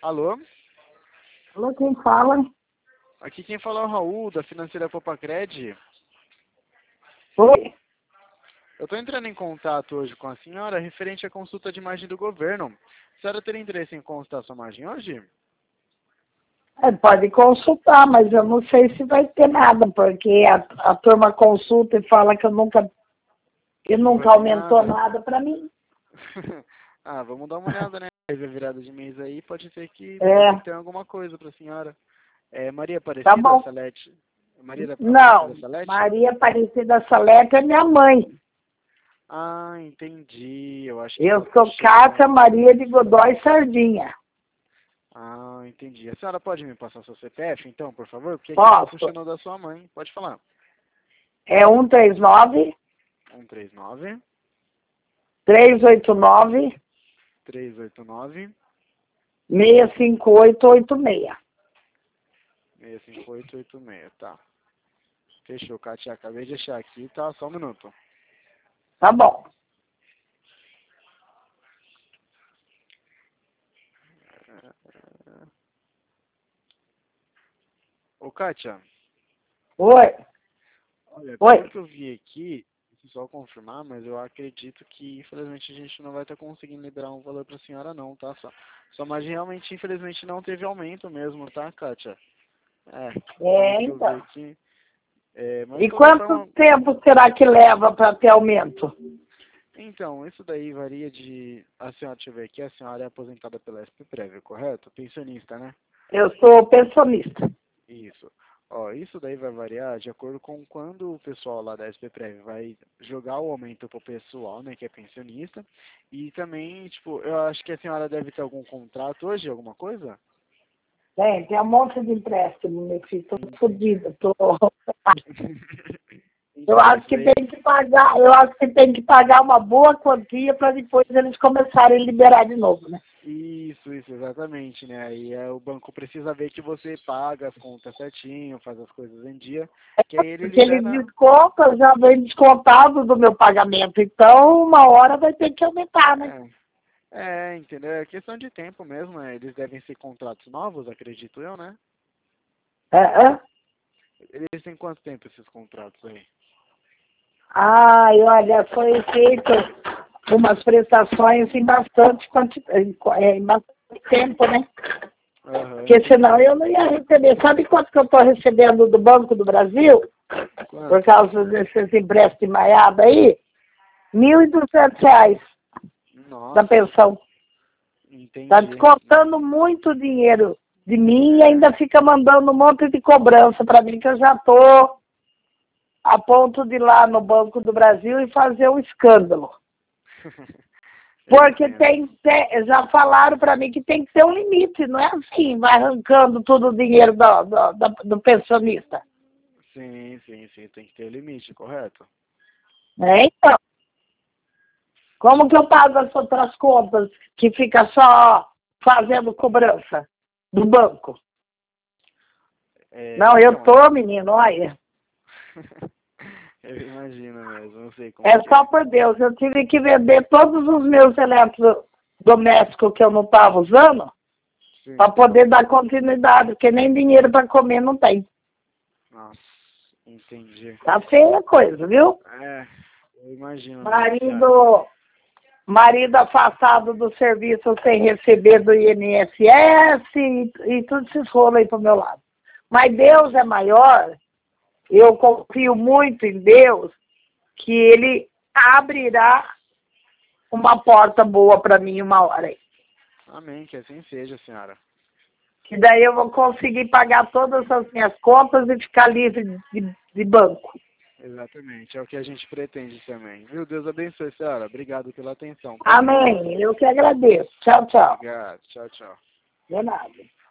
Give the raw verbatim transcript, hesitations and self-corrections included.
Alô? Alô, quem fala? Aqui quem fala é o Raul, da Financeira Popacred. Oi? Eu estou entrando em contato hoje com a senhora referente à consulta de imagem do governo. A senhora teria interesse em consultar sua imagem hoje? É, pode consultar, mas eu não sei se vai ter nada, porque a, a turma consulta e fala que eu nunca, que Não nunca vai ter aumentou nada? nada para mim. Ah, vamos dar uma olhada, né? Teve a virada de mês aí, pode ser que É, possa ter alguma coisa para a senhora. É Maria tá Aparecida bom. Salete? Maria Aparecida Não, Salete? Maria Aparecida Salete é minha mãe. Ah, entendi. Eu acho que Eu essa sou ficha Cátia não... Maria de Godói Sardinha. Ah, entendi. A senhora pode me passar seu C P F, então, por favor? Porque aqui está Posso? puxando o da sua mãe. Pode falar. É um três nove, um três nove, três oito nove, três oito nove, seis cinco oito oito seis. seis cinco oito oito seis. Tá. Fechou, Kátia. Acabei de achar aqui, tá? Só um minuto. Tá bom. Ô, Kátia, Oi? olha, pelo Oi? que eu vi aqui, preciso só confirmar, mas eu acredito que, infelizmente, a gente não vai estar conseguindo liberar um valor pra senhora, não, tá? Só, só mas realmente, infelizmente, não teve aumento mesmo, tá, Kátia? É, pelo É, que eu vi então. aqui. É, mas, de E qualquer quanto forma, tempo será que leva para ter aumento? então, isso daí varia de... A senhora, deixa eu ver aqui, a senhora é aposentada pela S P Prévia, correto? Pensionista, né? Eu sou pensionista. Isso. Ó, isso daí vai variar de acordo com quando o pessoal lá da S P Prévia vai jogar o aumento pro pessoal, né, que é pensionista. E também, tipo, eu acho que a senhora deve ter algum contrato hoje, alguma coisa? Tem, tem um monte de empréstimo, meu filho. Tô Entendi. fodida. Tô... Eu Então, acho isso que daí... tem que pagar, eu acho que tem que pagar uma boa quantia para depois eles começarem a liberar de novo, né? Isso, isso, exatamente, né? Aí é, o banco precisa ver que você paga as contas certinho, faz as coisas em dia, que aí ele Porque eles libera... descontam, já vem descontado do meu pagamento. Então, uma hora vai ter que aumentar, né? É, é, entendeu? É questão de tempo mesmo, né? Eles devem ser contratos novos, acredito eu, né? É, é. Eles têm quanto tempo esses contratos aí? Ai, olha, foi feito umas prestações em bastante, quanti... em em bastante tempo, né? Aham, Porque senão entendi. eu não ia receber. Sabe quanto que eu estou recebendo do Banco do Brasil? Por Quanto? causa desses empréstimos de maiada aí? Mil e duzentos reais da Nossa, pensão. Está entendi. descontando muito dinheiro de mim e ainda fica mandando um monte de cobrança para mim, que eu já estou a ponto de ir lá no Banco do Brasil e fazer um escândalo. Eu Porque entendo. tem, tem- já falaram para mim que tem que ter um limite, não é assim, vai arrancando todo o dinheiro do, do, do, do pensionista. Sim, sim, sim, tem que ter limite, correto? Né? Então, como que eu pago as outras contas que fica só fazendo cobrança do banco? É, Não, eu então, tô, menino, olha. eu imagino mesmo, não sei como É que só é. por Deus, eu tive que vender todos os meus eletrodomésticos que eu não estava usando para Sim. poder dar continuidade, porque nem dinheiro para comer não tem. Nossa, entendi. Tá feia a coisa, viu? É, eu imagino mesmo, cara. Marido, marido afastado do serviço sem receber do I N S S e, e tudo se rola aí pro meu lado. Mas Deus é maior, eu confio muito em Deus, que Ele abrirá uma porta boa para mim uma hora aí. Amém, que assim seja, senhora. Que daí eu vou conseguir pagar todas as minhas contas e ficar livre de, de banco. Exatamente, é o que a gente pretende também. Viu? Deus abençoe, senhora. Obrigado pela atenção, tá? Amém. Eu que agradeço. Tchau, tchau. Obrigado. Tchau, tchau. De nada.